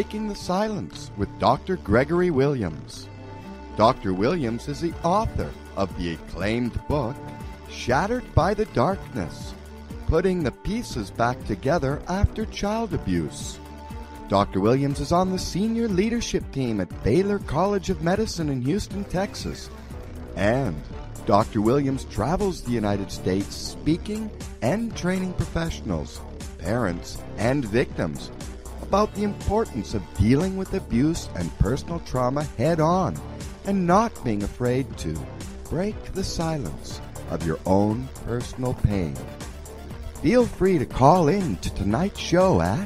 Breaking the Silence with Dr. Gregory Williams. Dr. Williams is the author of the acclaimed book, Shattered by the Darkness, Putting the Pieces Back Together After Child Abuse. Dr. Williams is on the senior leadership team at Baylor College of Medicine in Houston, Texas. And Dr. Williams travels the United States speaking and training professionals, parents, and victims about the importance of dealing with abuse and personal trauma head-on and not being afraid to break the silence of your own personal pain. Feel free to call in to tonight's show at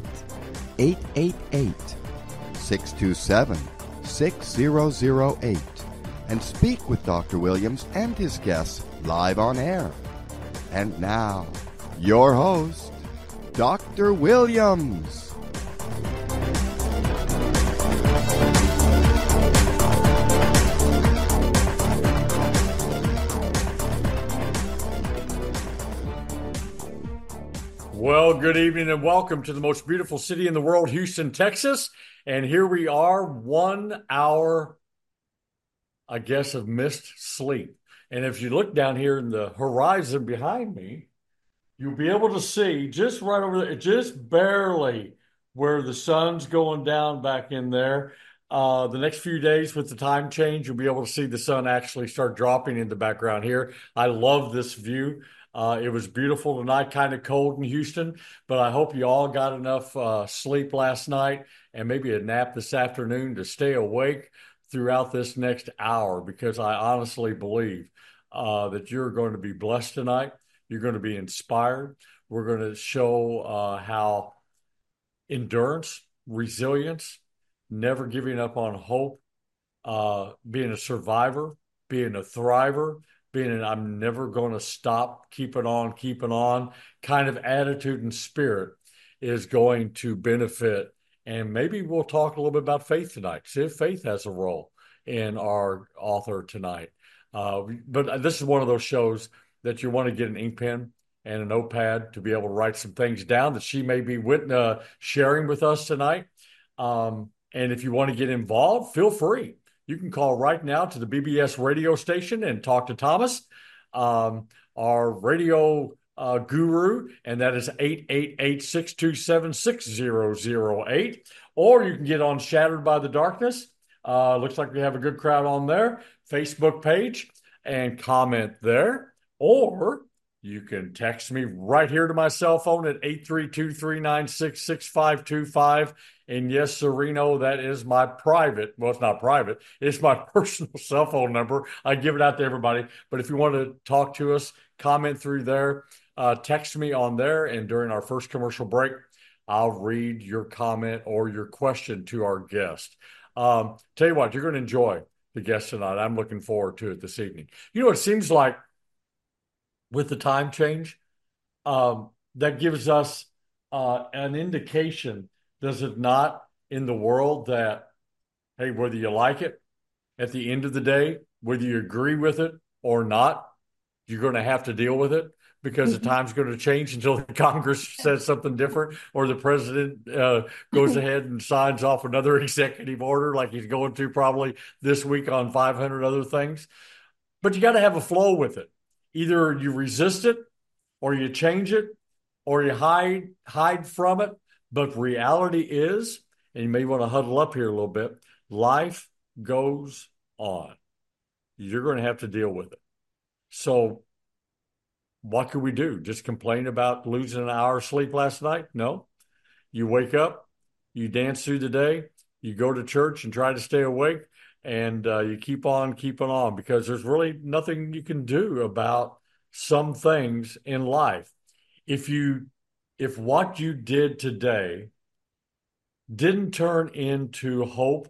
888-627-6008 and speak with Dr. Williams and his guests live on air. And now, your host, Dr. Williams. Well, good evening and welcome to the most beautiful city in the world, Houston, Texas. And here we are, 1 hour, I guess, of missed sleep. And if you look down here in the horizon behind me, you'll be able to see just right over there, just barely where the sun's going down back in there. The next few days with the time change, you'll be able to see the sun actually start dropping in the background here. I love this view. It was beautiful tonight, kind of cold in Houston, but I hope you all got enough sleep last night and maybe a nap this afternoon to stay awake throughout this next hour, because I honestly believe that you're going to be blessed tonight. You're going to be inspired. We're going to show how endurance, resilience, never giving up on hope, being a survivor, being a thriver, being an I'm never going to stop, keeping on kind of attitude and spirit is going to benefit. And maybe we'll talk a little bit about faith tonight. See if faith has a role in our author tonight. But this is one of those shows that you want to get an ink pen and a notepad to be able to write some things down that she may be sharing with us tonight. And if you want to get involved, feel free. You can call right now to the BBS radio station and talk to Thomas, our radio guru, and that is 888-627-6008. Or you can get on Shattered by the Darkness. Looks like we have a good crowd on there. Facebook page and comment there. Or you can text me right here to my cell phone at 832-396-6525. And yes, Sereno, that is my private. Well, it's not private. It's my personal cell phone number. I give it out to everybody. But if you want to talk to us, comment through there, text me on there. And during our first commercial break, I'll read your comment or your question to our guest. Tell you what, you're going to enjoy the guest tonight. I'm looking forward to it this evening. You know, it seems like with the time change, that gives us an indication, does it not, in the world that, hey, whether you like it, at the end of the day, whether you agree with it or not, you're going to have to deal with it, because the time's going to change until the Congress says something different, or the president goes ahead and signs off another executive order like he's going to probably this week on 500 other things. But you got to have a flow with it. Either you resist it, or you change it, or you hide from it. But reality is, and you may want to huddle up here a little bit, life goes on. You're going to have to deal with it. So what can we do? Just complain about losing an hour of sleep last night? No. You wake up, you dance through the day, you go to church and try to stay awake, and you keep on keeping on, because there's really nothing you can do about some things in life. If what you did today didn't turn into hope,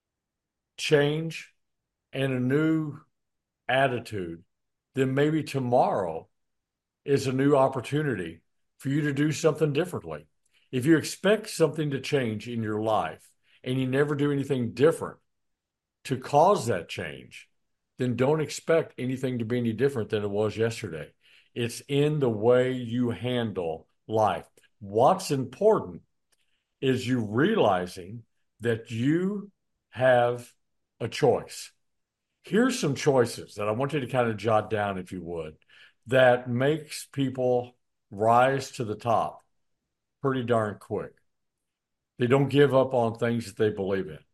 change, and a new attitude, then maybe tomorrow is a new opportunity for you to do something differently. If you expect something to change in your life and you never do anything different to cause that change, then don't expect anything to be any different than it was yesterday. It's in the way you handle life. What's important is you realizing that you have a choice. Here's some choices that I want you to kind of jot down, if you would, that makes people rise to the top pretty darn quick. They don't give up on things that they believe in.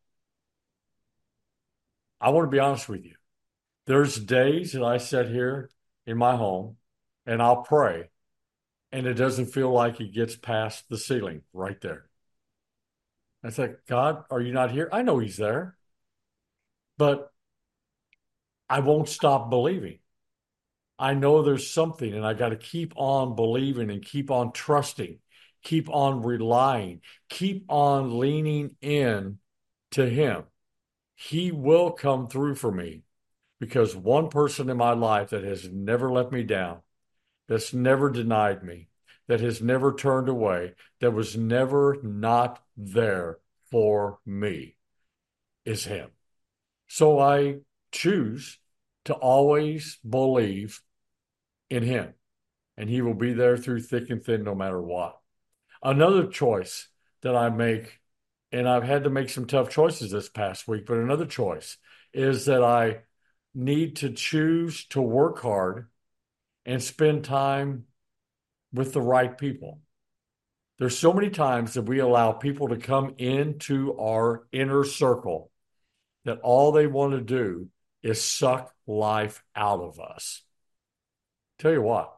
I want to be honest with you. There's days that I sit here in my home and I'll pray, and it doesn't feel like it gets past the ceiling right there. I say, God, are you not here? I know he's there, but I won't stop believing. I know there's something, and I got to keep on believing and keep on trusting, keep on relying, keep on leaning in to him. He will come through for me because one person in my life that has never let me down, that's never denied me, that has never turned away, that was never not there for me is him. So I choose to always believe in him, and he will be there through thick and thin no matter what. Another choice that I make, and I've had to make some tough choices this past week, but another choice is that I need to choose to work hard and spend time with the right people. There's so many times that we allow people to come into our inner circle that all they want to do is suck life out of us. Tell you what,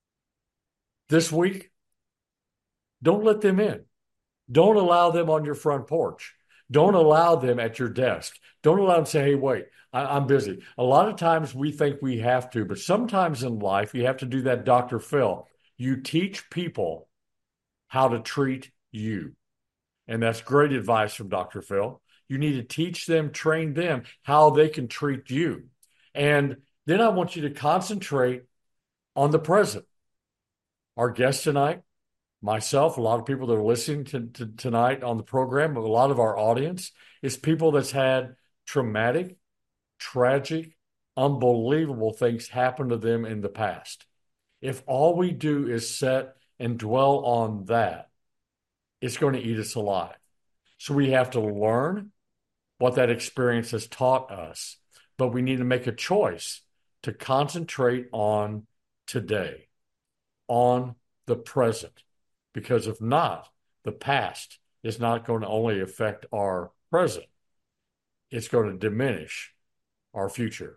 this week, don't let them in. Don't allow them on your front porch. Don't allow them at your desk. Don't allow them to say, hey, wait, I'm busy. A lot of times we think we have to, but sometimes in life you have to do that, Dr. Phil. You teach people how to treat you. And that's great advice from Dr. Phil. You need to teach them, train them how they can treat you. And then I want you to concentrate on the present. Our guest tonight, myself, a lot of people that are listening to tonight on the program, a lot of our audience is people that's had traumatic, tragic, unbelievable things happen to them in the past. If all we do is sit and dwell on that, it's going to eat us alive. So we have to learn what that experience has taught us, but we need to make a choice to concentrate on today, on the present. Because if not, the past is not going to only affect our present, it's going to diminish our future.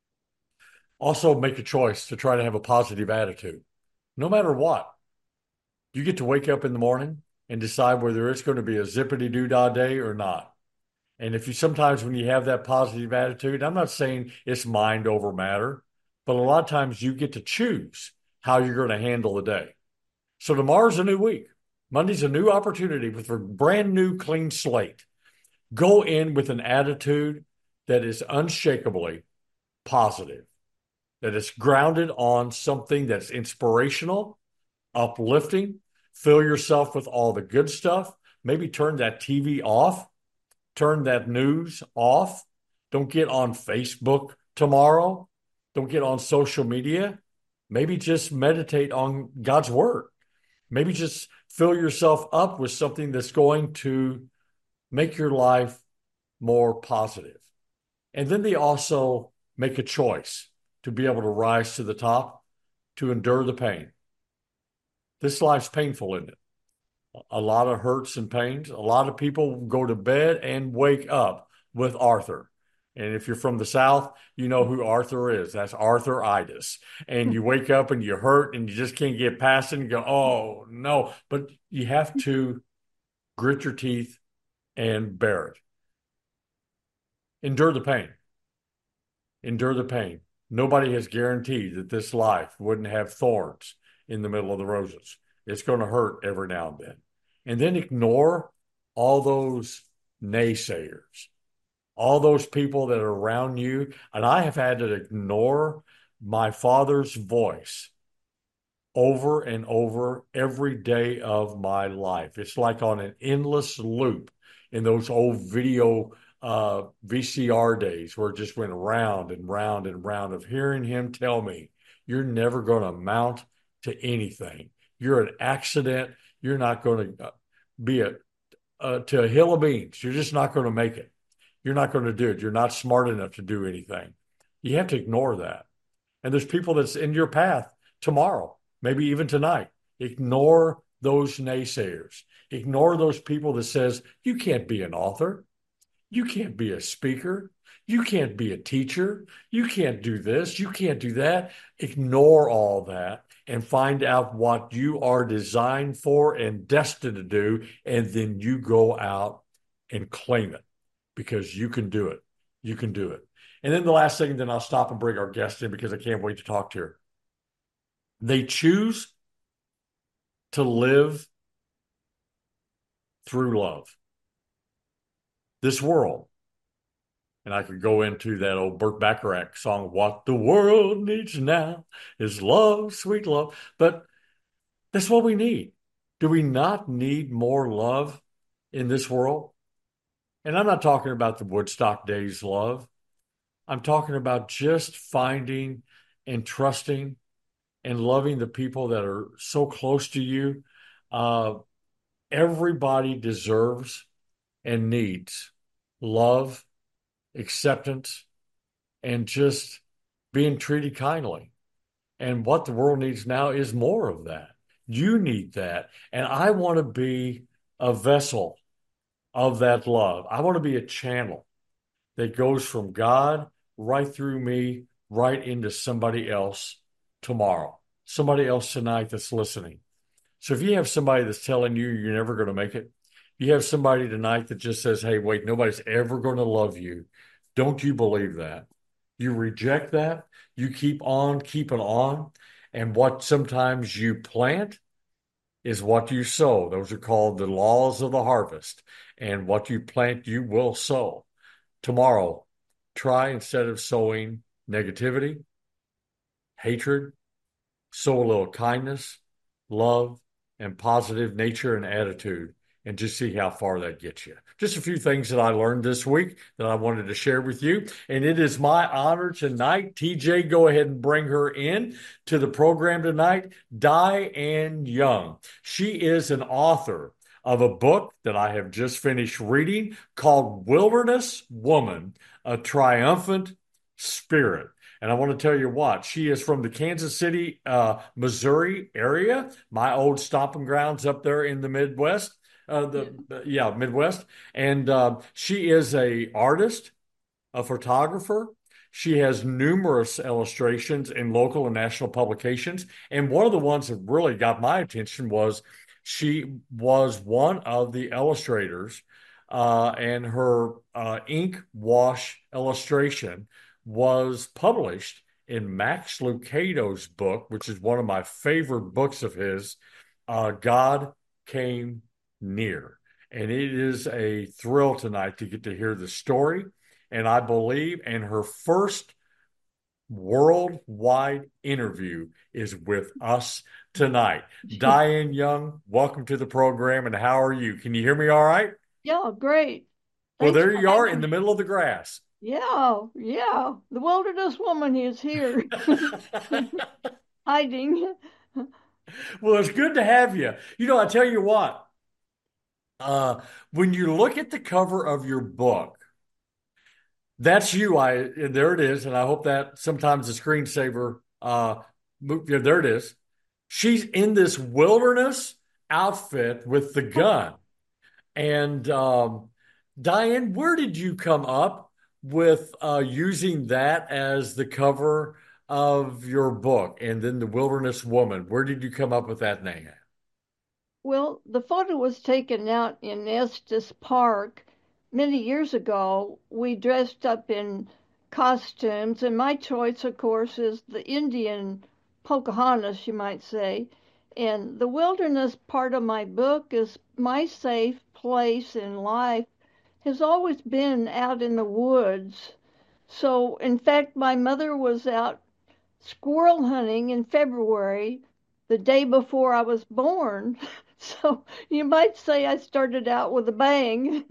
Also, make a choice to try to have a positive attitude. No matter what, you get to wake up in the morning and decide whether it's going to be a zippity-doo-dah day or not. And if you sometimes when you have that positive attitude, I'm not saying it's mind over matter, but a lot of times you get to choose how you're going to handle the day. So tomorrow's a new week. Monday's a new opportunity with a brand new clean slate. Go in with an attitude that is unshakably positive, that is grounded on something that's inspirational, uplifting. Fill yourself with all the good stuff. Maybe turn that TV off. Turn that news off. Don't get on Facebook tomorrow. Don't get on social media. Maybe just meditate on God's word. Maybe just fill yourself up with something that's going to make your life more positive. And then they also make a choice to be able to rise to the top, to endure the pain. This life's painful, isn't it? A lot of hurts and pains. A lot of people go to bed and wake up with Arthur. And if you're from the South, you know who Arthur is. That's arthritis. And you wake up and you hurt and you just can't get past it and go, oh, no. But you have to grit your teeth and bear it. Endure the pain. Endure the pain. Nobody has guaranteed that this life wouldn't have thorns in the middle of the roses. It's going to hurt every now and then. And then ignore all those naysayers, all those people that are around you. And I have had to ignore my father's voice over and over every day of my life. It's like on an endless loop in those old video VCR days where it just went round and round and round of hearing him tell me, you're never going to amount to anything. You're an accident. You're not going to be a to a hill of beans. You're just not going to make it. You're not going to do it. You're not smart enough to do anything. You have to ignore that. And there's people that's in your path tomorrow, maybe even tonight. Ignore those naysayers. Ignore those people that says you can't be an author. You can't be a speaker. You can't be a teacher. You can't do this. You can't do that. Ignore all that and find out what you are designed for and destined to do. And then you go out and claim it because you can do it. You can do it. And then the last thing, then I'll stop and bring our guest in because I can't wait to talk to her. They choose to live through love. This world, and I could go into that old Burt Bacharach song, What the World Needs Now is Love, Sweet Love. But that's what we need. Do we not need more love in this world? And I'm not talking about the Woodstock days love. I'm talking about just finding and trusting and loving the people that are so close to you. Uh, Everybody deserves and needs love, acceptance, and just being treated kindly. And what the world needs now is more of that. You need that. And I want to be a vessel of that love. I want to be a channel that goes from God right through me, right into somebody else tomorrow, somebody else tonight that's listening. So if you have somebody that's telling you you're never going to make it, you have somebody tonight that just says, hey, wait, nobody's ever going to love you. Don't you believe that? You reject that. You keep on keeping on. And what sometimes you plant is what you sow. Those are called the laws of the harvest. And what you plant, you will sow. Tomorrow, try instead of sowing negativity, hatred, sow a little kindness, love, and positive nature and attitude, and just see how far that gets you. Just a few things that I learned this week that I wanted to share with you. And it is my honor tonight. TJ, go ahead and bring her in to the program tonight. Diane Young. She is an author of a book that I have just finished reading called Wilderness Woman, A Triumphant Spirit. And I want to tell you what, she is from the Kansas City, Missouri area, my old stomping grounds up there in the Midwest, Midwest. And she is a artist, a photographer. She has numerous illustrations in local and national publications. And one of the ones that really got my attention was she was one of the illustrators, and her ink wash illustration was published in Max Lucado's book, which is one of my favorite books of his, God Came Near. And it is a thrill tonight to get to hear the story. And I believe, and her first worldwide interview is with us tonight. Diane Young, welcome to the program. And how are you? Can you hear me all right? Yeah, great. Well, Thanks there for you are in having the me. middle of the grass. Yeah, yeah. The wilderness woman is here, hiding. Well, it's good to have you. You know, I tell you what, uh, when you look at the cover of your book, that's you. And there it is. And I hope that sometimes the screensaver, yeah, there it is. She's in this wilderness outfit with the gun. And Diane, where did you come up with using that as the cover of your book? And then the Wilderness Woman, where did you come up with that name? Well, the photo was taken out in Estes Park many years ago. We dressed up in costumes, and my choice, of course, is the Indian Pocahontas, you might say. And the wilderness part of my book is my safe place in life has always been out in the woods. So, in fact, my mother was out squirrel hunting in February, the day before I was born. So, you might say I started out with a bang.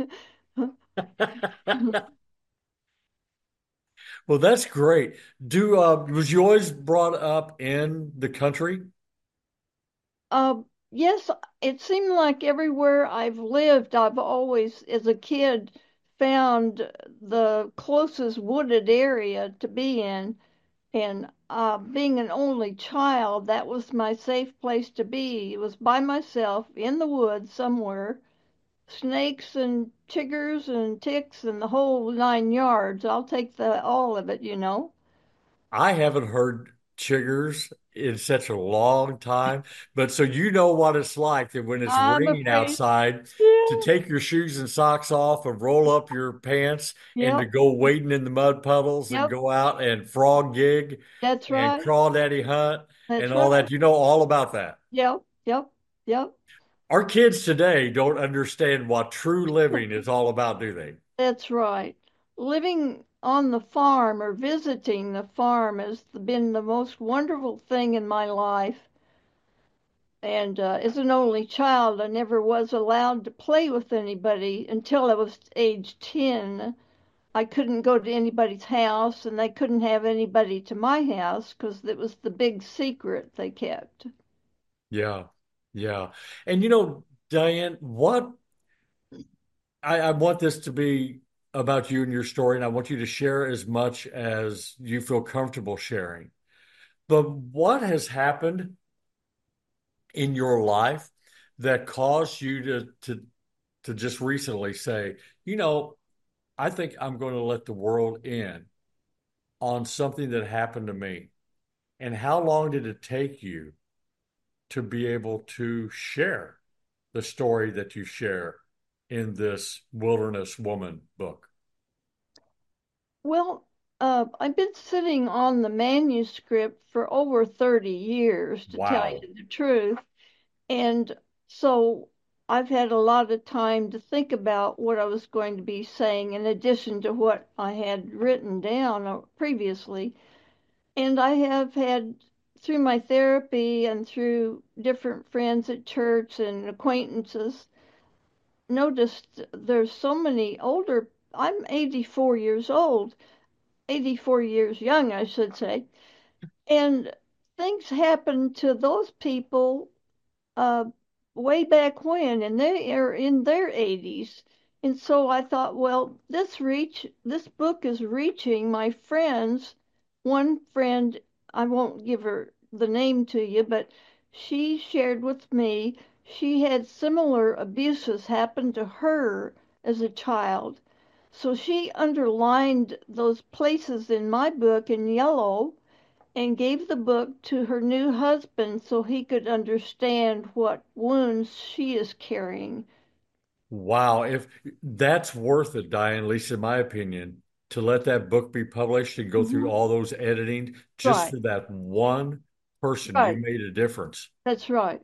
Well, that's great. Was you always brought up in the country? uh, Yes, it seemed like everywhere I've lived, I've always, as a kid, found the closest wooded area to be in. And being an only child, that was my safe place to be. It was by myself in the woods somewhere. Snakes and chiggers and ticks and the whole 9 yards. I'll take the all of it. I haven't heard chiggers in such a long time, but so you know what it's like that when it's I'm raining afraid. outside to Yeah. take your shoes and socks off and roll up your pants and to Yep. go wading in the mud puddles and Yep. go out and frog gig That's and right. crawdaddy hunt and That's all right. that. You know all about that. Yep. Yep. Yep. Our kids today don't understand what true living is all about, do they? That's right. Living on the farm or visiting the farm has been the most wonderful thing in my life. And as an only child, I never was allowed to play with anybody until I was age 10. I couldn't go to anybody's house, and they couldn't have anybody to my house because it was the big secret they kept. Yeah. Yeah. And Diane, I want this to be about you and your story, and I want you to share as much as you feel comfortable sharing. But what has happened in your life that caused you to just recently say, I think I'm going to let the world in on something that happened to me? And how long did it take you to be able to share the story that you share in this Wilderness Woman book? Well, I've been sitting on the manuscript for over 30 years, to tell Wow. you the truth. And so I've had a lot of time to think about what I was going to be saying in addition to what I had written down previously. And I have had, through my therapy and through different friends at church and acquaintances, noticed there's so many older. I'm 84 years old, 84 years young, I should say. And things happen to those people uh, way back when, and they are in their 80s. And so I thought, well, this book is reaching my friends. One friend, I won't give her the name to you, but she shared with me she had similar abuses happen to her as a child. So she underlined those places in my book in yellow and gave the book to her new husband so he could understand what wounds she is carrying. Wow. If that's worth it, Diane, at least in my opinion, to let that book be published and go through Hmm. all those editing just Right, for that one person, you right. made a difference. That's right.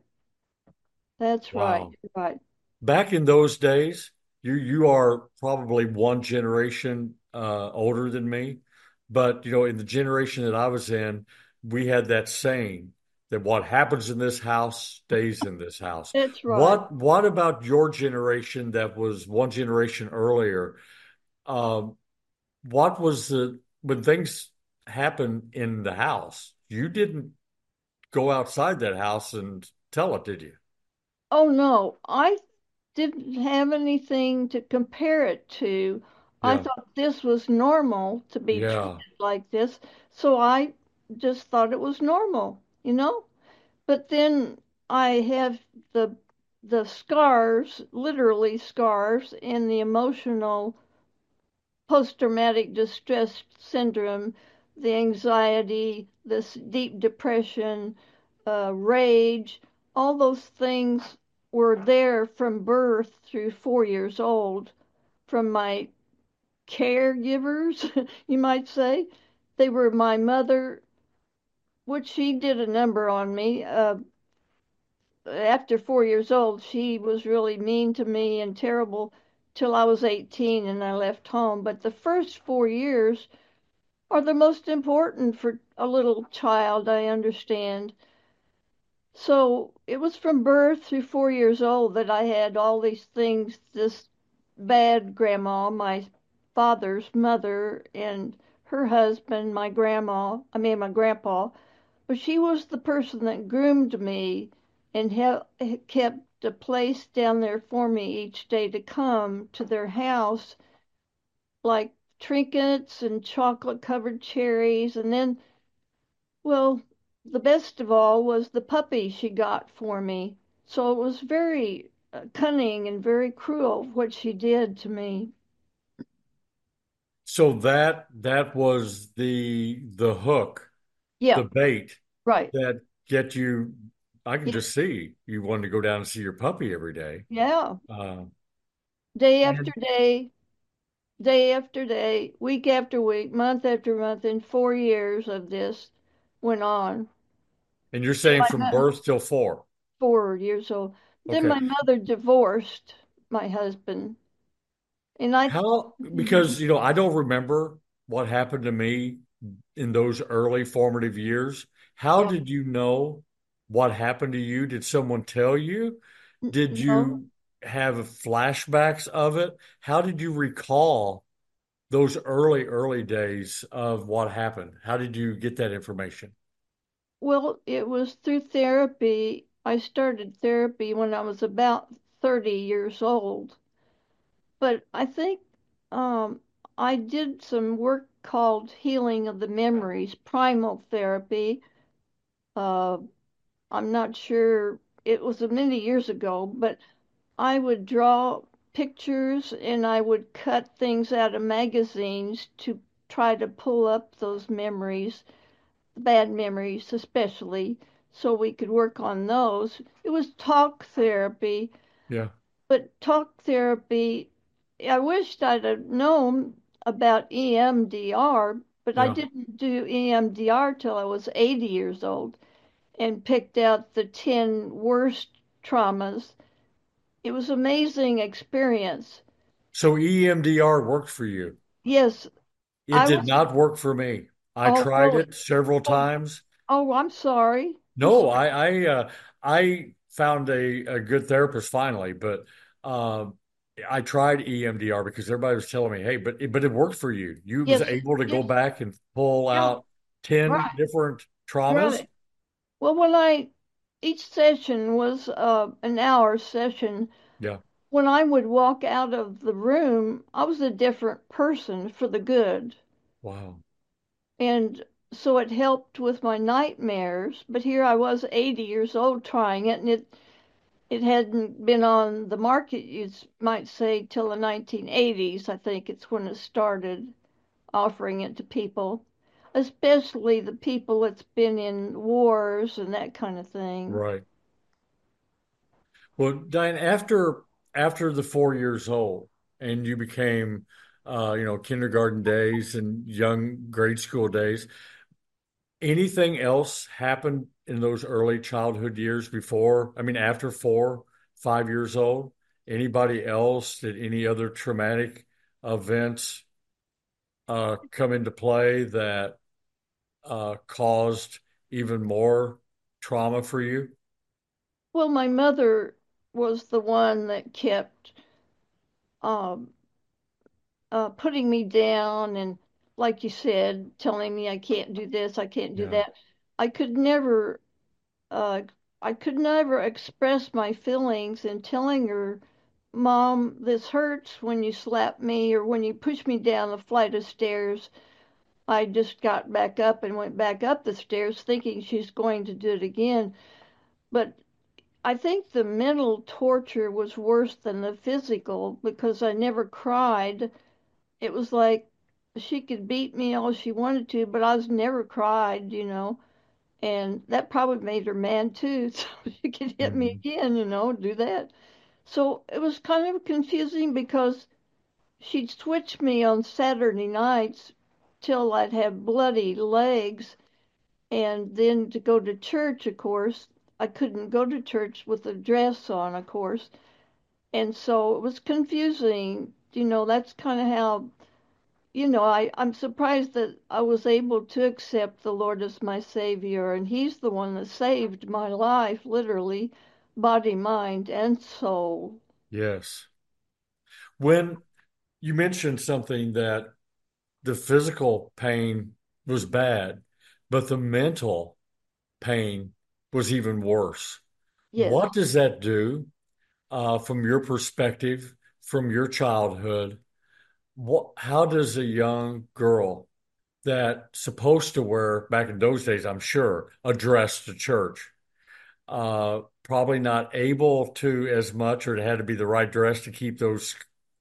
That's right. Wow. Right. Back in those days, you are probably one generation older than me, but in the generation that I was in, we had that saying that what happens in this house stays in this house. That's right. What about your generation that was one generation earlier? Um, what was the when things happen in the house? You didn't go outside that house and tell it, did you? Oh no, I didn't have anything to compare it to. I Yeah, thought this was normal to be yeah. treated like this, so I just thought it was normal. But then I have the scars, literally scars, and the emotional post-traumatic distress syndrome, the anxiety, this deep depression, rage, all those things were there from birth through 4 years old from my caregivers, you might say. They were my mother, which she did a number on me. After 4 years old, she was really mean to me and terrible till I was 18 and I left home. But the first 4 years are the most important for a little child, I understand. So it was from birth through 4 years old that I had all these things, this bad grandma, my father's mother, and her husband, my grandpa, but she was the person that groomed me and kept a place down there for me each day to come to their house, like trinkets and chocolate covered cherries. And then, well, the best of all was the puppy she got for me. So it was very cunning and very cruel what she did to me. So that was the hook, the Yeah, bait right. that get you. I can Yeah, just see you wanted to go down and see your puppy every day. yeah. Uh, Day after and day, day after day, week after week, month after month, and 4 years of this went on. and you're saying My from mo- birth till four. 4 years old. Then Okay. my mother divorced my husband, and I. How, because I don't remember what happened to me in those early formative years. How Yeah, did you know what happened to you? Did someone tell you? Did no. you have flashbacks of it? How did you recall those early days of what happened? How did you get that information? Well, it was through therapy. I started therapy when I was about 30 years old. But I think um, I did some work called Healing of the Memories, primal therapy. Uh, I'm not sure, it was many years ago, but I would draw pictures and I would cut things out of magazines to try to pull up those memories, bad memories especially, so we could work on those. It was talk therapy, Yeah, but talk therapy, I wished I'd have known about EMDR, but I yeah. didn't do EMDR till I was 80 years old and picked out the 10 worst traumas. It was an amazing experience. So EMDR worked for you. Yes, It I did was. not work for me. I Oh, tried really? it several Oh, times. oh, I'm sorry. I'm No, sorry. I found a good therapist finally, but um, I tried EMDR because everybody was telling me, hey, but it worked for you. You was Yes, able to go yes, back and pull yeah, out 10 right, different traumas. right. Well, each session was an hour session. Yeah. When I would walk out of the room, I was a different person for the good. Wow. And so it helped with my nightmares. But here I was 80 years old trying it, and it hadn't been on the market, you might say, till the 1980s. I think it's when it started offering it to people, especially the people that's been in wars and that kind of thing. Right. Well, Diane, after the 4 years old and you became kindergarten days and young grade school days, anything else happened in those early childhood years before? I mean, after 5 years old? Anybody else? Did any other traumatic events come into play that caused even more trauma for you? Well, my mother was the one that kept um, putting me down and, like you said, telling me I can't do this, I can't do Yeah, that. I could never, uh, I could never express my feelings and telling her, Mom, this hurts when you slap me or when you push me down a flight of stairs. I just got back up and went back up the stairs thinking she's going to do it again. But I think the mental torture was worse than the physical because I never cried. It was like she could beat me all she wanted to, but I was never cried. And that probably made her mad too. So she could hit me hmm, again, do that. So it was kind of confusing because she'd switch me on Saturday nights till I'd have bloody legs. And then to go to church, of course, I couldn't go to church with a dress on, of course. And so it was confusing. That's kind of how, I'm surprised that I was able to accept the Lord as my Savior. And He's the one that saved my life, literally, body, mind, and soul. yes. When you mentioned something that the physical pain was bad, but the mental pain was even worse. Yes. What does that do from your perspective, from your childhood? How does a young girl that's supposed to wear, back in those days, I'm sure, a dress to church, probably not able to as much, or it had to be the right dress to keep those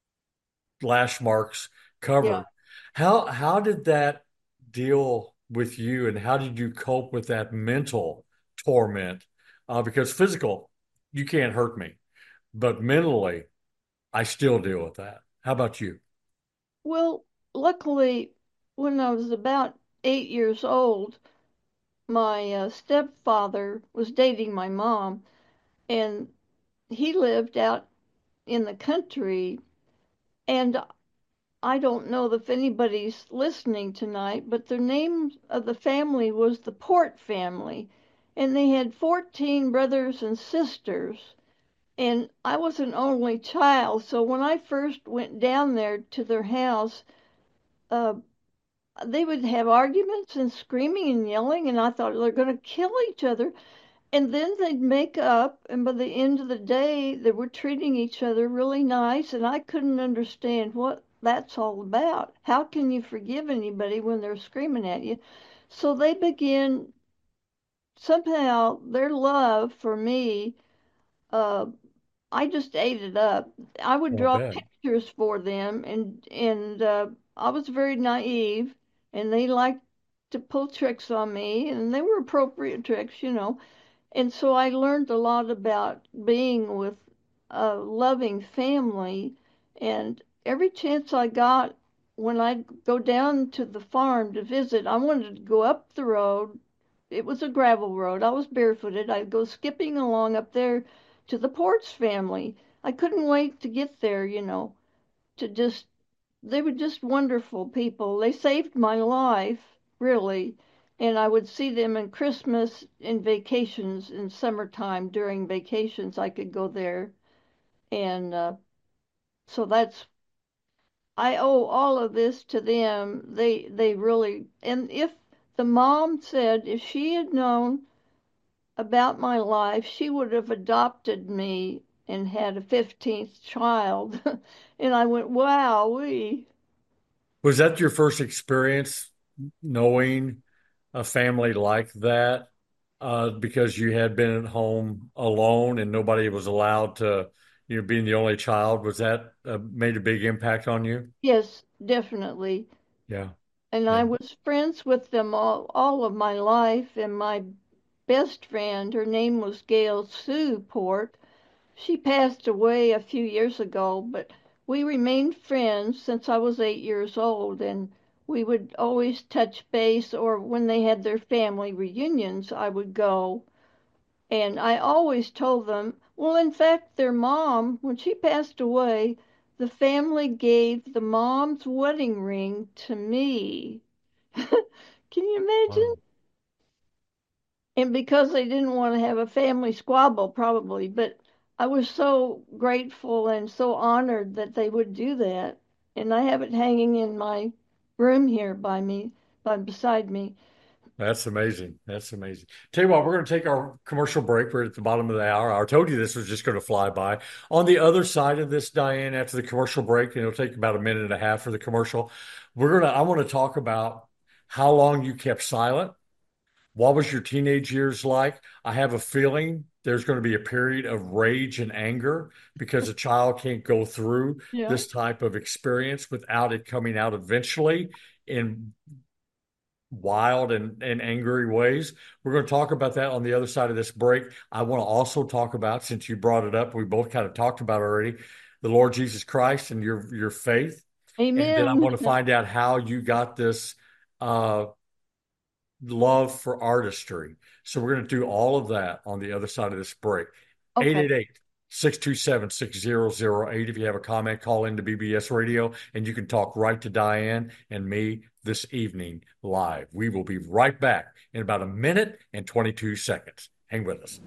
lash marks Yeah. covered. How did that deal with you, and how did you cope with that mental torment? Because physical, you can't hurt me, but mentally, I still deal with that. How about you? Well, luckily, when I was about 8 years old, my stepfather was dating my mom, and he lived out in the country. And I don't know if anybody's listening tonight, but the name of the family was the Port family, and they had 14 brothers and sisters. And I was an only child, so when I first went down there to their house, uh, they would have arguments and screaming and yelling, and I thought they're going to kill each other. And then they'd make up, and by the end of the day, they were treating each other really nice, and I couldn't understand what that's all about. How can you forgive anybody when they're screaming at you? So they began somehow their love for me. Uh, I just ate it up. I would Oh, I draw bet. pictures for them, and I was very naive, and they liked to pull tricks on me, and they were appropriate tricks, you know. And so I learned a lot about being with a loving family. And every chance I got, when I'd go down to the farm to visit, I wanted to go up the road. It was a gravel road. I was barefooted. I'd go skipping along up there to the Ports family. I couldn't wait to get there, you know, to just, they were just wonderful people. They saved my life, really. And I would see them in Christmas and vacations in summertime. During vacations, I could go there. And so that's, I owe all of this to them. They really, and if the mom said if she had known about my life, she would have adopted me and had a 15th child. And I went, wow, we. Was that your first experience knowing a family like that? Because you had been at home alone and nobody was allowed to, being the only child, was that made a big impact on you? Yes, definitely. Yeah, And yeah. I was friends with them all of my life. And my best friend, her name was Gail Sue Port. She passed away a few years ago, but we remained friends since I was 8 years old. And we would always touch base, or when they had their family reunions, I would go. And I always told them, well, in fact, their mom, when she passed away, the family gave the mom's wedding ring to me. Can you imagine? Wow. And because they didn't want to have a family squabble, probably, but I was so grateful and so honored that they would do that. And I have it hanging in my room here by me, beside me. That's amazing. That's amazing. Tell you what, we're going to take our commercial break. We're at the bottom of the hour. I told you this was just going to fly by. On the other side of this, Diane, after the commercial break, and it'll take about a minute and a half for the commercial, I want to talk about how long you kept silent. What was your teenage years like? I have a feeling there's going to be a period of rage and anger because a child can't go through Yeah. this type of experience without it coming out eventually in wild and angry ways. We're going to talk about that on the other side of this break. I want to also talk about, since you brought it up, we both kind of talked about it already, the Lord Jesus Christ and your faith. And then I Amen. want to find out how you got this uh, love for artistry. So we're going to do all of that on the other side of this break. Okay. 888 627 6008. If you have a comment, call into BBS Radio and you can talk right to Diane and me this evening live. We will be right back in about a minute and 22 seconds. Hang with us.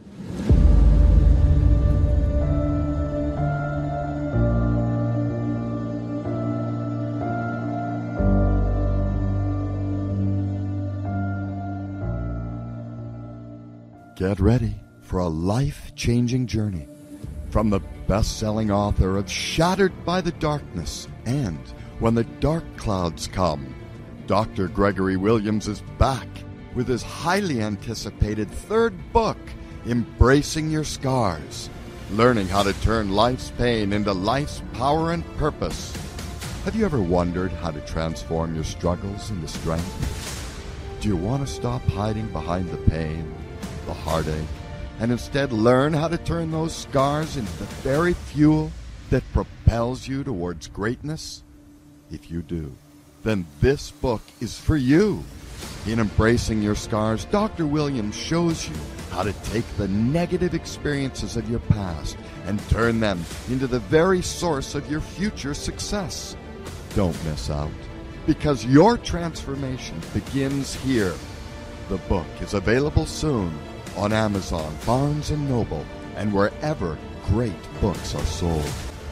Get ready for a life-changing journey. From the best-selling author of Shattered by the Darkness and When the Dark Clouds Come, Dr. Gregory Williams is back with his highly anticipated third book, Embracing Your Scars, learning how to turn life's pain into life's power and purpose. Have you ever wondered how to transform your struggles into strength? Do you want to stop hiding behind the pain, the heartache, and instead learn how to turn those scars into the very fuel that propels you towards greatness? If you do, then this book is for you. In Embracing Your Scars, Dr. Williams shows you how to take the negative experiences of your past and turn them into the very source of your future success. Don't miss out, because your transformation begins here. The book is available soon on Amazon, Barnes & Noble, and wherever great books are sold.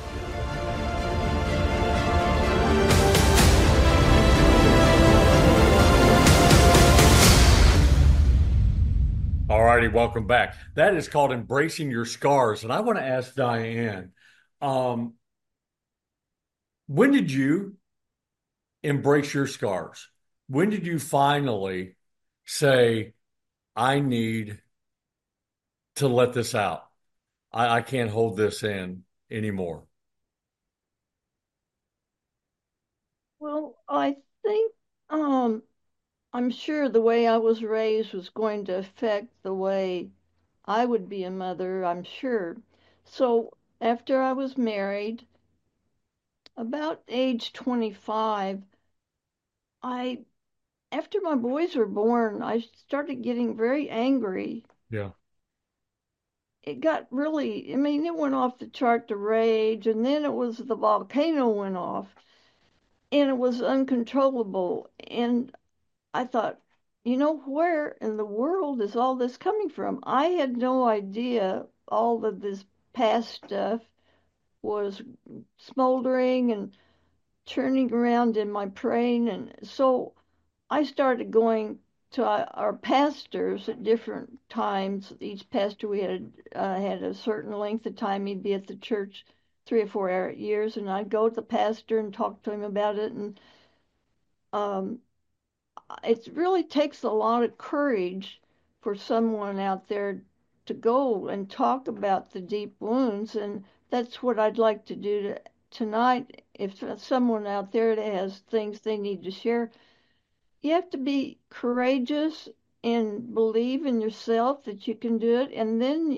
All righty, welcome back. That is called Embracing Your Scars. And I want to ask Diane, when did you embrace your scars? When did you finally say, I need to let this out? I can't hold this in anymore. Well, I think I'm sure the way I was raised was going to affect the way I would be a mother, I'm sure. So after I was married, about age 25, I after my boys were born, I started getting very angry. Yeah. It got really, I mean, it went off the chart to rage, and then it was the volcano went off, and it was uncontrollable. And I thought, where in the world is all this coming from? I had no idea all of this past stuff was smoldering and churning around in my brain. And so I started going to our pastors at different times. Each pastor we had a certain length of time. He'd be at the church 3 or 4 years, and I'd go to the pastor and talk to him about it. And um, it really takes a lot of courage for someone out there to go and talk about the deep wounds, and that's what I'd like to do tonight. If someone out there that has things they need to share, you have to be courageous and believe in yourself that you can do it, and then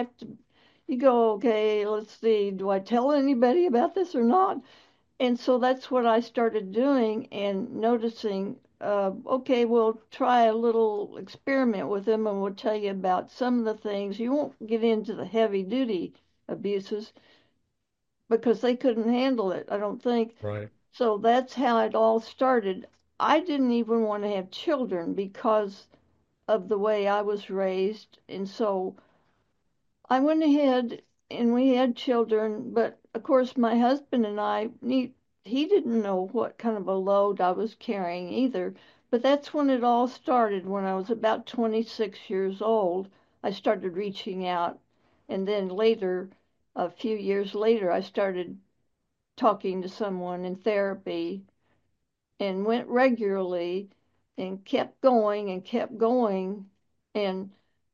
you go, okay, let's see, do I tell anybody about this or not? And so that's what I started doing and noticing, okay, we'll try a little experiment with them and we'll tell you about some of the things. You won't get into the heavy duty abuses because they couldn't handle it, I don't think. Right. So that's how it all started. I didn't even want to have children because of the way I was raised. And so I went ahead and we had children, but of course my husband and he didn't know what kind of a load I was carrying either. But that's when it all started. When I was about 26 years old, I started reaching out. And then later, a few years later, I started talking to someone in therapy and went regularly and kept going and kept going. And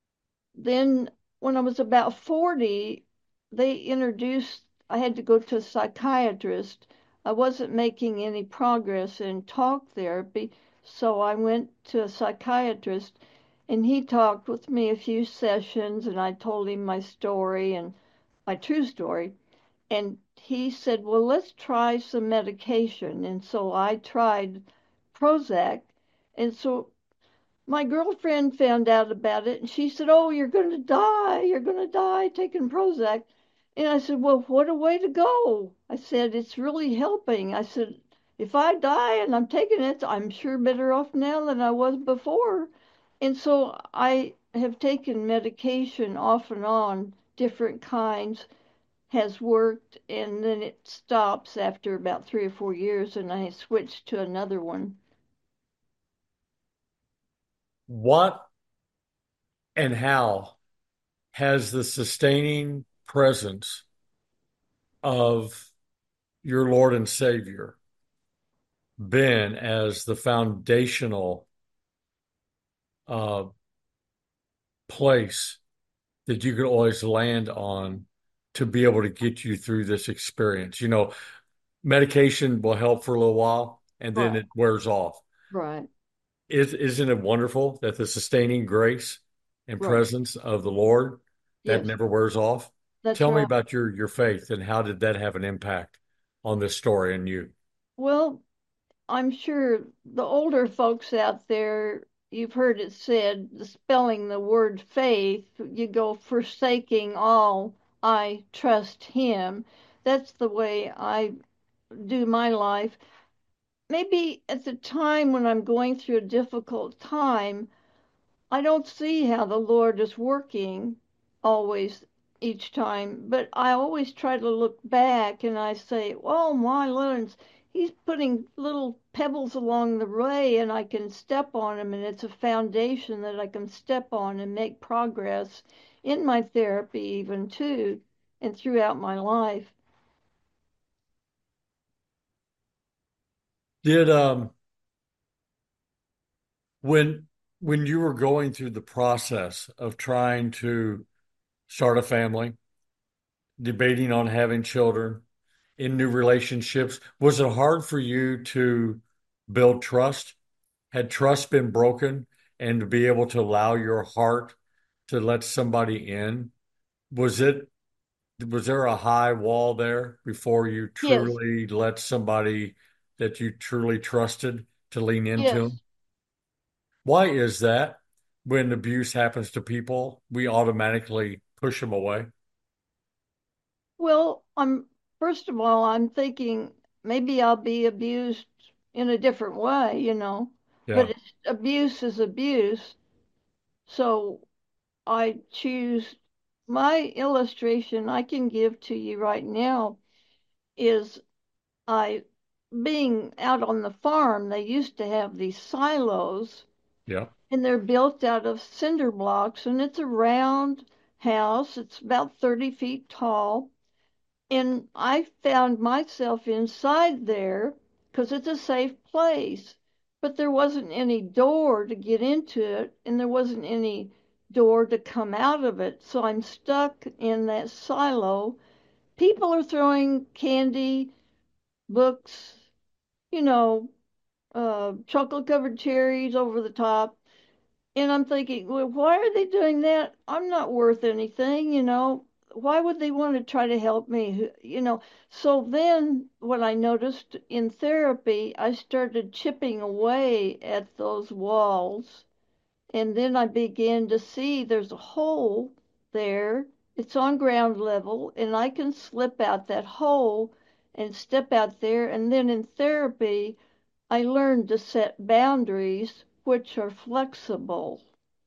then when I was about 40, they introduced, I had to go to a psychiatrist. I wasn't making any progress in talk therapy, so I went to a psychiatrist and he talked with me a few sessions and I told him my story and my true story. And he said, well, let's try some medication. And so I tried Prozac. And so my girlfriend found out about it and she said, oh, you're going to die. You're going to die taking Prozac. And I said, well, what a way to go. I said, it's really helping. I said, if I die and I'm taking it, I'm sure better off now than I was before. And so I have taken medication off and on, different kinds, has worked, and then it stops after about 3 or 4 years, and I switched to another one. What and how has the sustaining presence of your Lord and Savior been as the foundational uh, place that you could always land on to be able to get you through this experience? Medication will help for a little while and then Right, it wears off. right, Isn't it wonderful that the sustaining grace and right. presence of the Lord that Yes, never wears off? that's Tell me right. about your faith and how did that have an impact on this story and you? Well, I'm sure the older folks out there, you've heard it said, the spelling the word faith, you go forsaking all, I trust him. That's the way I do my life. Maybe at the time when I'm going through a difficult time, I don't see how the Lord is working always each time, but I always try to look back and I say, oh my Lord, He's putting little pebbles along the way and I can step on them, and it's a foundation that I can step on and make progress in my therapy, even too, and throughout my life. Did when when you were going through the process of trying to start a family, debating on having children, in new relationships, was it hard for you to build trust? Had trust been broken and to be able to allow your heart to let somebody in? Was it was there a high wall there before you Yes, truly let somebody that you truly trusted to lean into? yes. Why is that? When abuse happens to people, we automatically push them away. Well, first of all, I'm thinking maybe I'll be abused in a different way. But Yeah, abuse is abuse. So I choose my illustration I can give to you right now is I being out on the farm, they used to have these silos yeah. and they're built out of cinder blocks, and it's a round house. It's about 30 feet tall. And I found myself inside there because it's a safe place, but there wasn't any door to get into it, and there wasn't any door to come out of it. So I'm stuck in that silo. People are throwing candy, books, you know, chocolate covered cherries over the top. And I'm thinking, well, why are they doing that? I'm not worth anything. Why would they want to try to help me? So then what I noticed in therapy, I started chipping away at those walls. And then I began to see there's a hole there. It's on ground level, and I can slip out that hole and step out there. And then in therapy, I learned to set boundaries, which are flexible.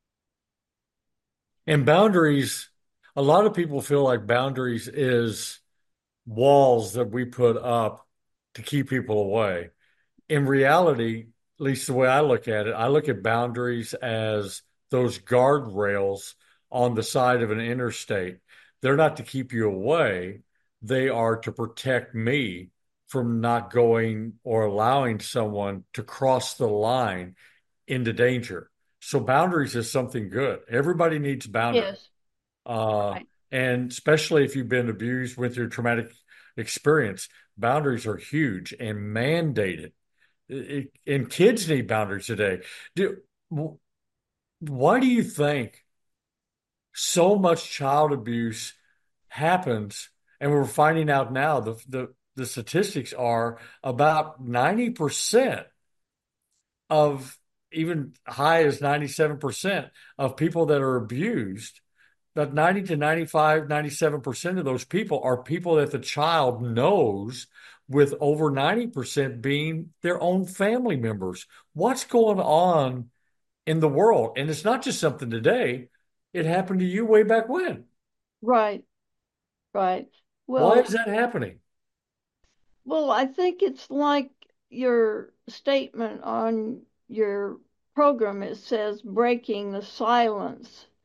And boundaries, a lot of people feel like boundaries is walls that we put up to keep people away. In reality, at least the way I look at it, I look at boundaries as those guardrails on the side of an interstate. They're not to keep you away, they are to protect me from not going or allowing someone to cross the line into danger. So boundaries is something good. Everybody needs boundaries. Yes, Uh, right. and especially if you've been abused, went through a traumatic experience, boundaries are huge and mandated. And kids need boundaries today. Do, why do you think so much child abuse happens? And we're finding out now the statistics are about 90% of, even high as 97% of people that are abused, that 90 to 95, 97% of those people are people that the child knows, with over 90% being their own family members. What's going on in the world? And it's not just something today. It happened to you way back when. Right, right. Why is Well, that happening? I think it's like your statement on your program. It says breaking the silence.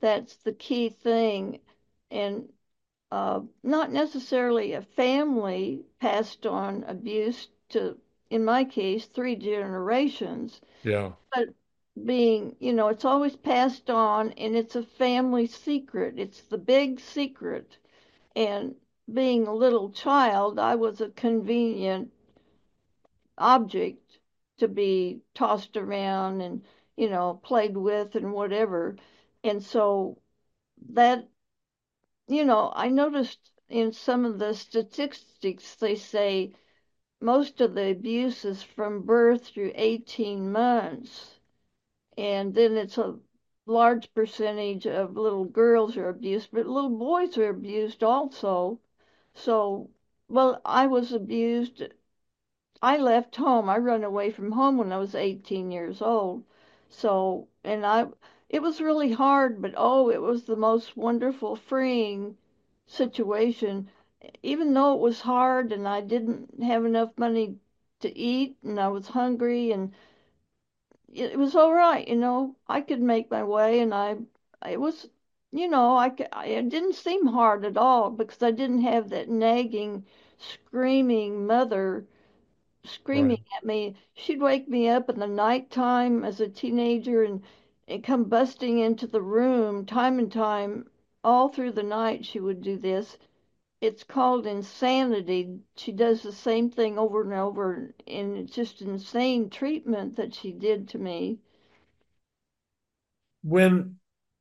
that's the key thing. And not necessarily a family passed on abuse to, in my case, 3 generations, Yeah. but being, it's always passed on and it's a family secret. It's the big secret. And being a little child, I was a convenient object to be tossed around and, played with and whatever. And so that, I noticed in some of the statistics, they say most of the abuse is from birth through 18 months. And then it's a large percentage of little girls are abused, but little boys are abused also. So, well, I was abused. I left home. I ran away from home when I was 18 years old. So, it was really hard, but oh, it was the most wonderful, freeing situation. Even though it was hard and I didn't have enough money to eat and I was hungry and it was all right, I could make my way and it was, it didn't seem hard at all because I didn't have that nagging, screaming mother Right. screaming at me. She'd wake me up in the nighttime as a teenager and come busting into the room time and time. All through the night, she would do this. It's called insanity. She does the same thing over and over, and it's just insane treatment that she did to me. When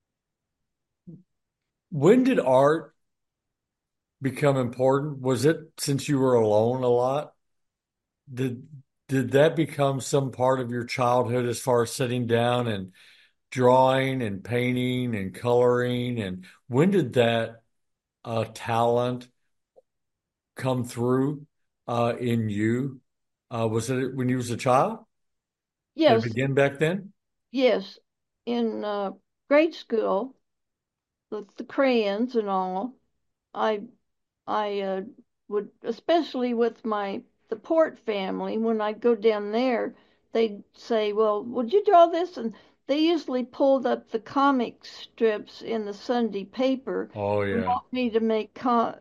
when did art become important? Was it since you were alone a lot? Did did that become some part of your childhood as far as sitting down and drawing and painting and coloring? And when did that talent come through in you? Was it when you was a child? Did it Yes, begin back then? yes. In grade school, the crayons and all, I I would, especially with the Port family, when I'd go down there, they'd say, "Well, would you draw this?" And they usually pulled up the comic strips in the Sunday paper Oh and yeah. want me to make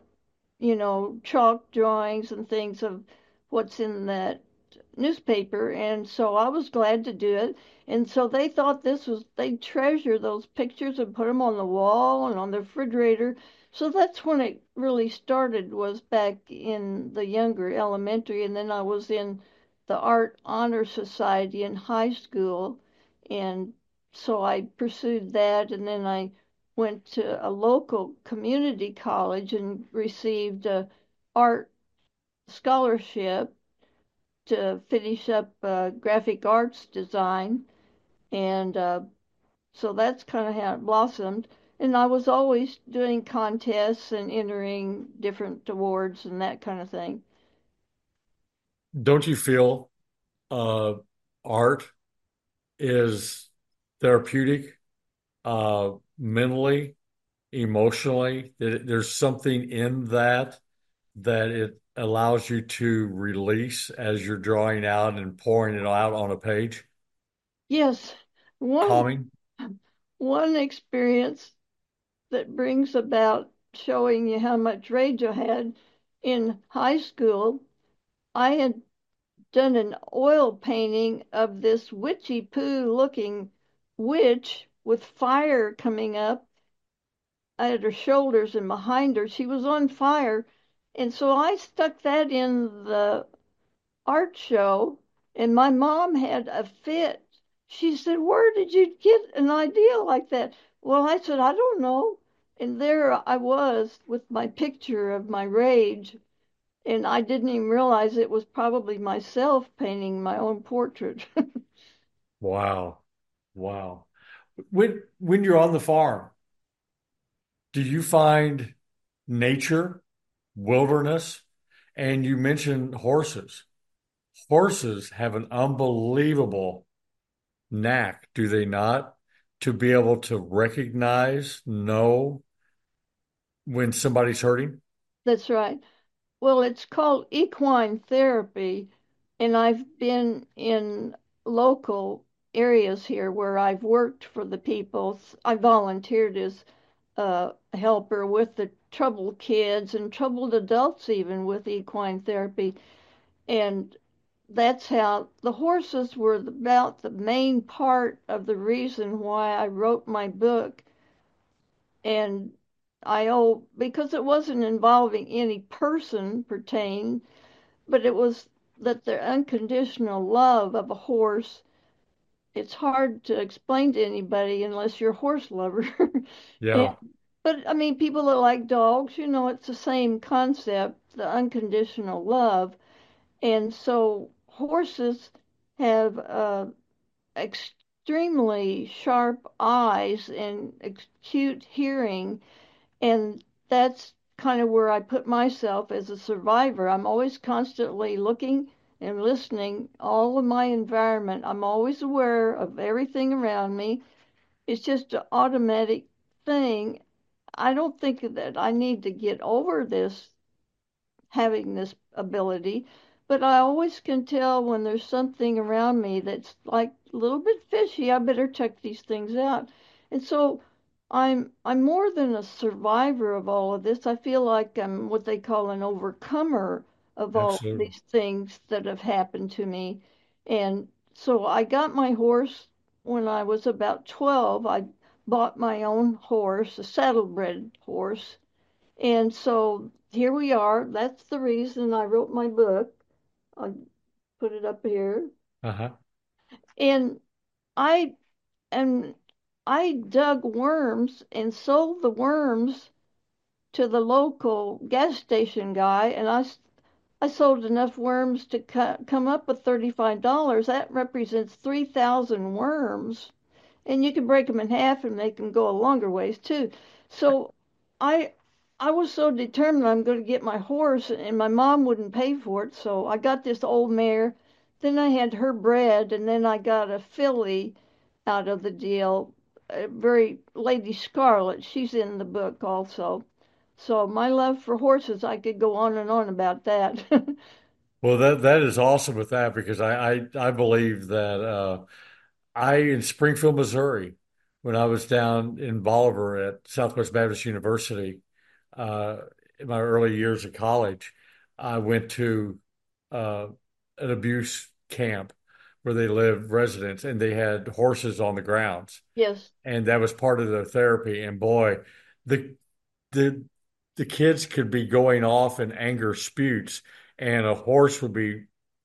chalk drawings and things of what's in that newspaper. And so I was glad to do it. And so they thought they'd treasure those pictures and put them on the wall and on the refrigerator. So that's when it really started, was back in the younger elementary. And then I was in the Art Honor Society in high school. And so I pursued that. And then I went to a local community college and received a art scholarship to finish up graphic arts design. And so that's kind of how it blossomed. And I was always doing contests and entering different awards and that kind of thing. Don't you feel uh, art is therapeutic mentally, emotionally? There's something in that that it allows you to release as you're drawing out and pouring it out on a page, Yes, one calming. one experience that brings about showing you how much rage I had in high school. I had done an oil painting of this witchy poo looking witch with fire coming up at her shoulders and behind her. She was on fire. And so I stuck that in the art show, and my mom had a fit. She said, "Where did you get an idea like that?" Well, I said, "I don't know." And there I was with my picture of my rage, and I didn't even realize it was probably myself painting my own portrait. Wow. Wow. When you're on the farm, do you find nature, wilderness, and you mentioned horses. Horses have an unbelievable knack, do they not, to be able to recognize, know when somebody's hurting? That's right. Well, it's called equine therapy, and I've been in local areas here where I've worked for the people. I volunteered as a helper with the troubled kids and troubled adults, even with equine therapy. And that's how the horses were about the main part of the reason why I wrote my book. And I owe, because it wasn't involving any person pertained, but it was that the unconditional love of a horse, it's hard to explain to anybody unless you're a horse lover. And, Yeah. but I mean, people that like dogs, it's the same concept, the unconditional love. And so horses have extremely sharp eyes and acute hearing, and that's kind of where I put myself as a survivor. I'm always constantly looking and listening all of my environment. I'm always aware of everything around me. It's just an automatic thing. I don't think that I need to get over this having this ability, but I always can tell when there's something around me that's like a little bit fishy. I better check these things out. And so I'm more than a survivor of all of this. I feel like I'm what they call an overcomer of all of Absolutely. these things that have happened to me. And so I got my horse when I was about 12. I bought my own horse, a saddlebred horse, and so here we are. That's the reason I wrote my book. I'll put it up here. Uh-huh. And I and I dug worms and sold the worms to the local gas station guy, and I sold enough worms to come up with $35. That represents 3,000 worms, and you can break them in half and make them go a longer ways too. So I I was so determined I'm going to get my horse, and my mom wouldn't pay for it. So I got this old mare. Then I had her bred, and then I got a filly out of the deal. Very Lady Scarlet. She's in the book also. So my love for horses, I could go on and on about that. Well, that is awesome with that because I believe that I in Springfield, Missouri, when I was down in Bolivar at Southwest Baptist University, uh, in my early years of college, I went to uh, an abuse camp where they lived residents and they had horses on the grounds, Yes. and that was part of their therapy. And boy, the the the kids could be going off in anger sputes, and a horse would be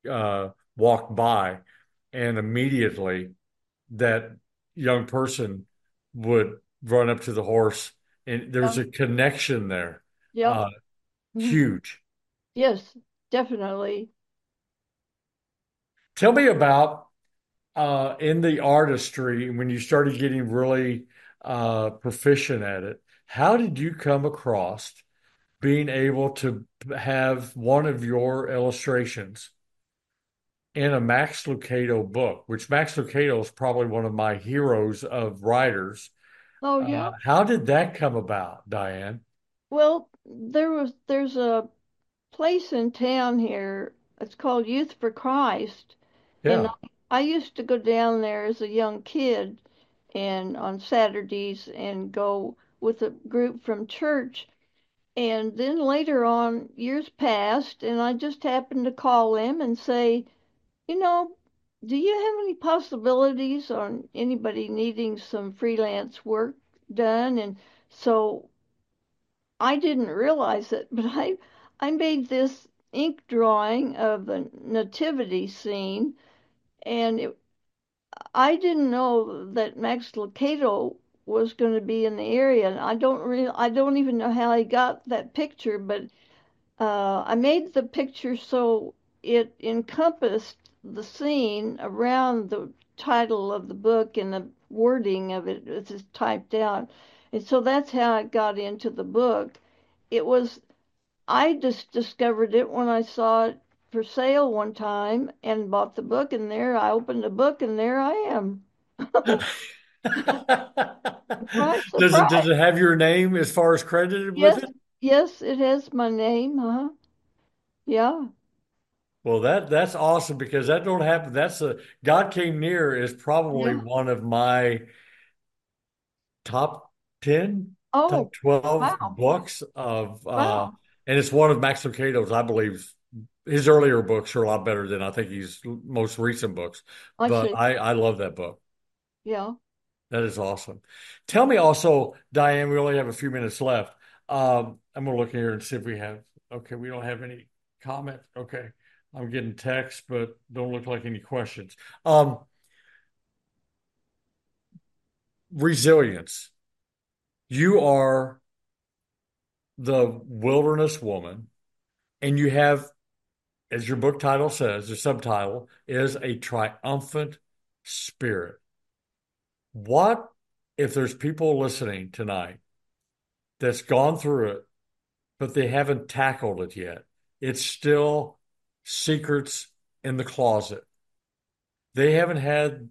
walked by, and immediately that young person would run up to the horse, and there was Yeah. a connection there, Yep. uh, Mhm. huge. Yes, definitely. Tell me about in the artistry when you started getting really proficient at it. How did you come across being able to have one of your illustrations in a Max Lucado book, which Max Lucado is probably one of my heroes of writers. Oh, yeah. How did that come about, Diane? Well, there's a place in town here. It's called Youth for Christ, and Yeah. I used to go down there as a young kid and on Saturdays and go with a group from church. And then later on, years passed, and I just happened to call them and say, you know, do you have any possibilities on anybody needing some freelance work done? And so I didn't realize it, but I made this ink drawing of the nativity scene, and I didn't know that Max Lucado was going to be in the area. And I don't even know how he got that picture, but I made the picture so it encompassed the scene around the title of the book, and the wording of it is just typed out. And so that's how it got into the book. It was, I just discovered it when I saw it for sale one time and bought the book, and there I opened the book, and there I am. Surprise, Does surprise. it have your name as far as credited with Yes, it? yes, it has my name, huh? Yeah. Well, that's awesome because that don't happen. That's a God Came Near is probably Yeah. one of my top 10, top Oh, 12 wow. books of Wow. and it's one of Max Lucado's, I believe. His earlier books are a lot better than I think his most recent books. I But see. I love that book. Yeah. That is awesome. Tell me also, Diane, we only have a few minutes left. I'm gonna look here and see if we have, okay, we don't have any comment. Okay. I'm getting texts, but don't look like any questions. Um, Resilience. You are the wilderness woman, and you have, as your book title says, the subtitle is a triumphant spirit. What if there's people listening tonight that's gone through it, but they haven't tackled it yet? It's still secrets in the closet. They haven't had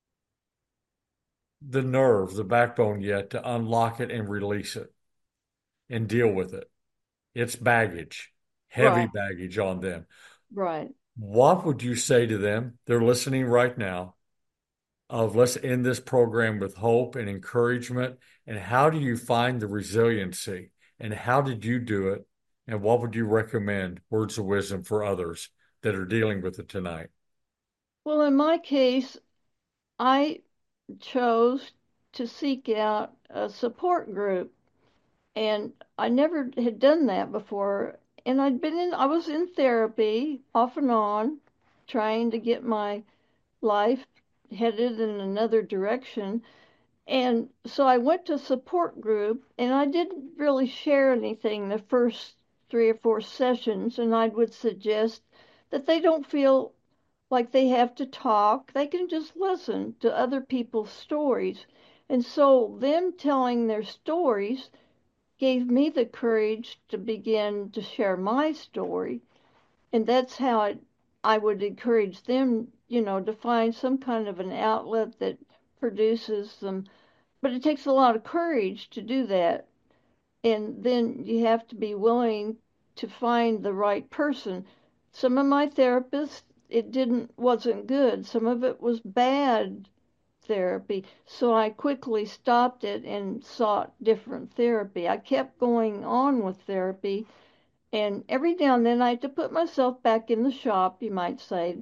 the nerve, the backbone yet to unlock it and release it and deal with it. It's baggage, heavy Right. baggage on them. Right. What would you say to them? They're listening right now of let's end this program with hope and encouragement. And how do you find the resiliency? And how did you do it? And what would you recommend words of wisdom for others that are dealing with it tonight? Well, in my case, I chose to seek out a support group, and I never had done that before. And I was in therapy off and on, trying to get my life headed in another direction. And so I went to support group, and I didn't really share anything the first 3 or 4 sessions, and I would suggest that they don't feel like they have to talk. They can just listen to other people's stories. And so them telling their stories gave me the courage to begin to share my story. And that's how I would encourage them, to find some kind of an outlet that produces them. But it takes a lot of courage to do that. And then you have to be willing to find the right person. Some of my therapists, it didn't wasn't good. Some of it was bad therapy. So I quickly stopped it and sought different therapy. I kept going on with therapy, and every now and then I had to put myself back in the shop, you might say.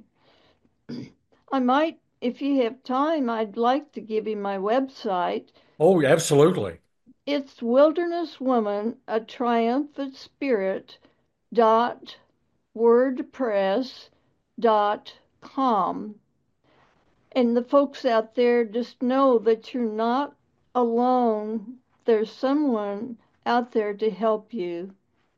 I might, if you have time, I'd like to give you my website. Oh, absolutely. It's Wilderness Woman, a Triumphant Spirit dot wordpress dot com. And the folks out there, just know that you're not alone. There's someone out there to help you.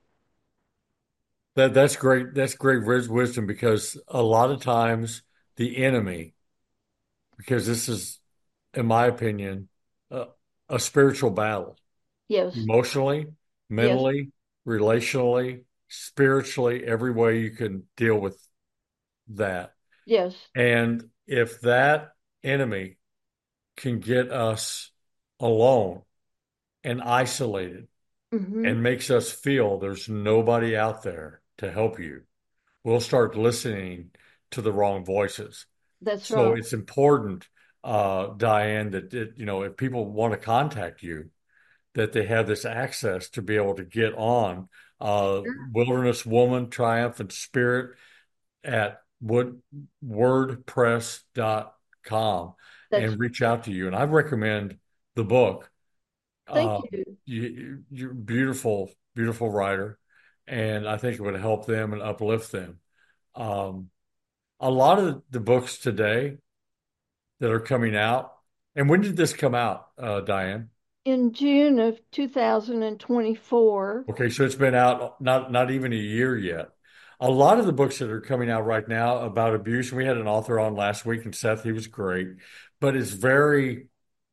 That's great. That's great wisdom because a lot of times the enemy, because this is, in my opinion, a, a spiritual battle, Yes, emotionally, yes, mentally, relationally, spiritually, every way you can deal with that. yes. And if that enemy can get us alone and isolated Hmm. and makes us feel there's nobody out there to help you, we'll start listening to the wrong voices. That's So right. it's important, Diane, that if people want to contact you, that they have this access to be able to get on Wilderness Woman Triumphant Spirit at wordpress.com That's and reach out to you. And I recommend the book. Thank Uh, you. you're beautiful, beautiful writer, and I think it would help them and uplift them. Um, a lot of the books today that are coming out. And when did this come out, Diane? In June of 2024, Okay, so it's been out not even a year yet. A lot of the books that are coming out right now about abuse, and we had an author on last week, and Seth, he was great, but it's very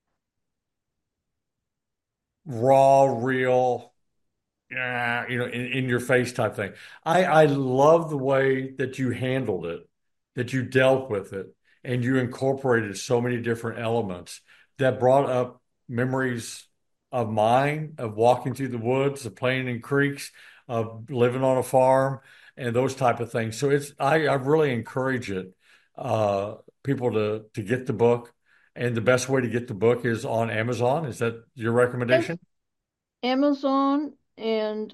raw, real, yeah, in your face type thing. I love the way that you handled it, that you dealt with it, and you incorporated so many different elements that brought up memories of mine, of walking through the woods, of playing in creeks, of living on a farm. and those type of things. So I really encourage it, people to get the book. And the best way to get the book is on Amazon. Is that your recommendation? Yes, Amazon and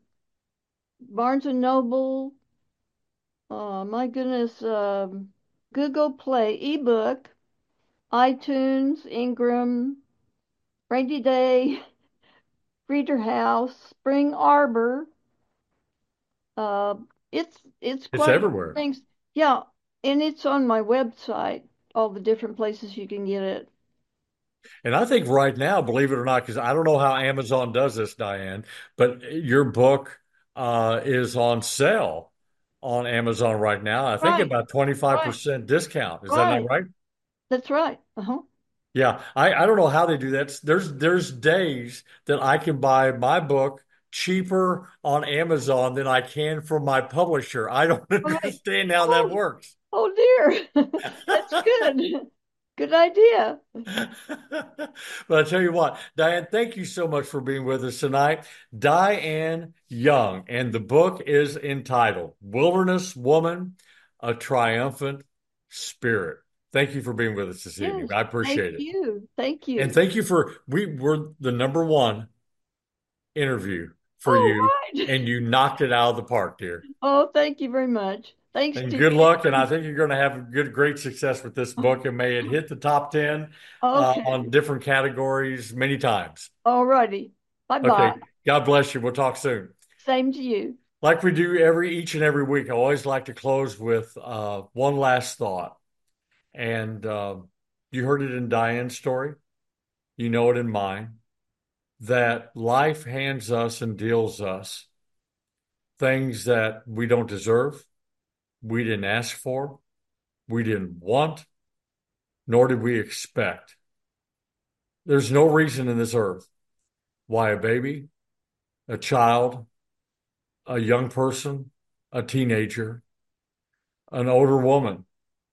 Barnes and Noble. My goodness, Google Play ebook, iTunes, Ingram, Rainy Day, Reader House, Spring Arbor. Uh, it's It's quite a few everywhere. things. Yeah, and it's on my website, all the different places you can get it. And I think right now, believe it or not, because I don't know how Amazon does this, Diane, but your book is on sale on Amazon right now. I think Right, about right, 25% discount. Is that not right. right? That's right. Uh-huh. Yeah, I don't know how they do that. There's days that I can buy my book cheaper on Amazon than I can from my publisher. I don't Right. understand how that Oh, works. oh dear. That's good. Good idea. But I tell you what, Diane, thank you so much for being with us tonight. Diane Young, and the book is entitled Wilderness Woman, A Triumphant Spirit. Thank you for being with us this evening. Yes. I Thank appreciate it. you. Thank And you. thank you we were the number one interview for Oh, you, right. and you knocked it out of the park, dear. Oh, thank you very much. Thanks And to good luck. And I you. think you're going to have great success with this book, and may it hit the top 10 on Okay. different categories many times. All righty. Bye-bye. Okay. God bless you. We'll talk soon. Same to you. Like we do each and every week, I always like to close with one last thought. And you heard it in Diane's story. You know it in mine, that life hands us and deals us things that we don't deserve, we didn't ask for, we didn't want, nor did we expect. There's no reason in this earth why a baby, a child, a young person, a teenager, an older woman,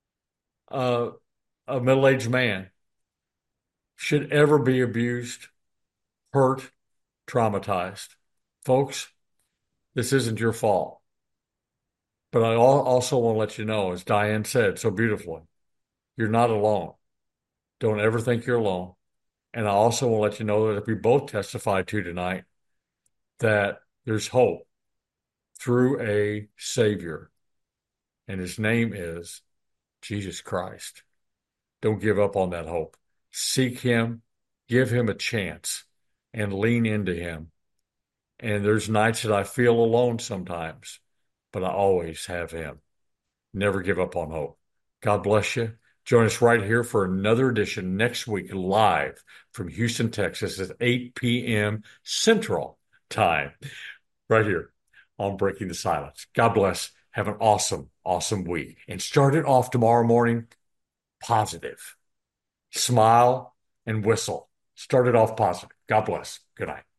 uh, a middle-aged man should ever be abused, hurt, traumatized. Folks, this isn't your fault. But I also want to let you know, as Diane said so beautifully, you're not alone. Don't ever think you're alone. And I also want to let you know that we both testified to tonight that there's hope through a Savior, and his name is Jesus Christ. Don't give up on that hope. Seek him, give him a chance, and lean into him. And there's nights that I feel alone sometimes, but I always have him. Never give up on hope. God bless you. Join us right here for another edition next week, live from Houston, Texas at 8 p.m. Central Time, right here on Breaking the Silence. God bless. Have an awesome, awesome week. And start it off tomorrow morning positive. Smile and whistle. Start it off positive. God bless. Good night.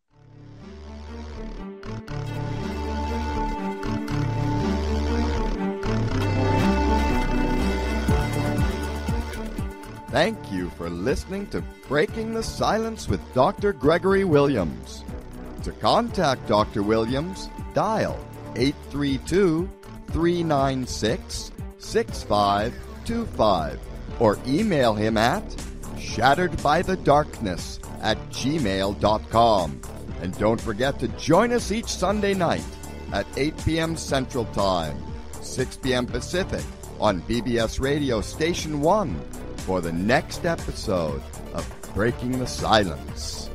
Thank you for listening to Breaking the Silence with Dr. Gregory Williams. To contact Dr. Williams, dial 832-396-6525 or email him at shatteredbythedarkness@gmail.com. And don't forget to join us each Sunday night at 8 p.m. Central Time, 6 p.m. Pacific on BBS Radio Station 1 for the next episode of Breaking the Silence.